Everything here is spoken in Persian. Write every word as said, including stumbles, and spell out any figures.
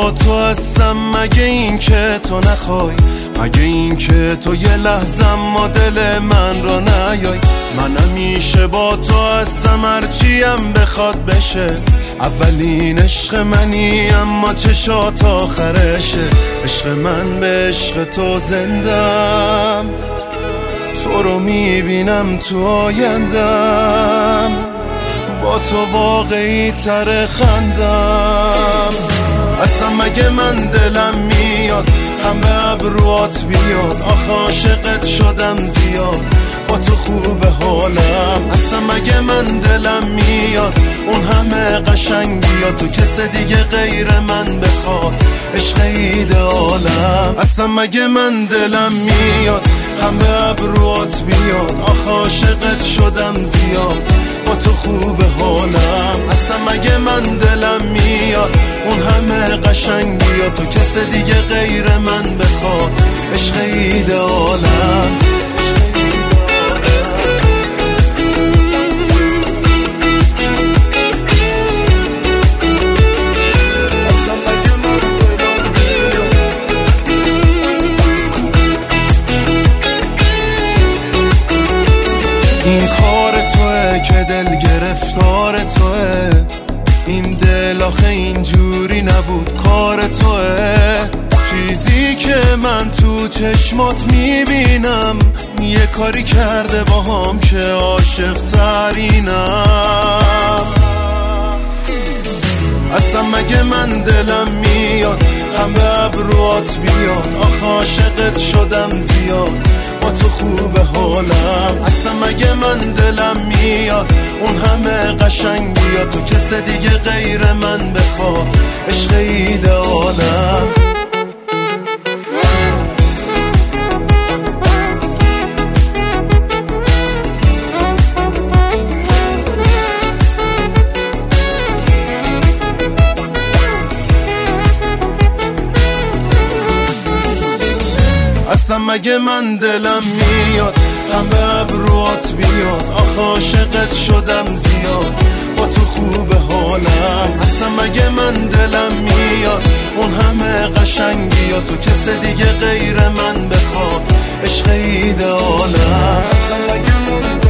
با تو هستم، مگه این که تو نخوای، مگه این که تو یه لحظه ما دل من را نیای. من همیشه با تو هستم هرچیم بخواد بشه، اولین عشق منی اما چشات آخرشه. عشق من به عشق تو زندم، تو رو میبینم تو آیندم، با تو واقعی تر خندم. اصلا مگه من دلم میاد هم به ابروات بیاد، آخه عاشقت شدم زیاد، با تو خوب حالم. اصلا مگه من دلم میاد اون همه قشنگی یا تو کس دیگه غیر من بخواد، عشق ایدئالم. اصلا مگه من دلم میاد هم به ابروات بیاد، آخه عاشقت شدم زیاد، با تو خوب حالم. اصلا مگه من دلم میاد اون همه قشنگی یا تو کس دیگه غیر من بخواد، عشق ایدئالم. این کار توه که دل گرفتار توه، این دل آخه اینجوری نبود کار توه. چیزی که من تو چشمات میبینم یه کاری کرده باهام که عاشق ترینم. اصلا مگه من دلم میاد هم به ابروات بیاد، آخه عاشقت شدم زیاد، با تو خوب حالم. اصلا مگه من دلم میاد اون همه قشنگی یا تو کس دیگه غیر من بخواد، عشق ایدئالم. اصلا مگه من دلم میاد هم به ابروات بیاد، آخه عاشقت شدم زیاد، با تو خوب حالم. اصلا مگه من دلم میاد اون همه قشنگی یا تو کس دیگه غیر من بخواد، عشق ایدئالم. اصلا مگه من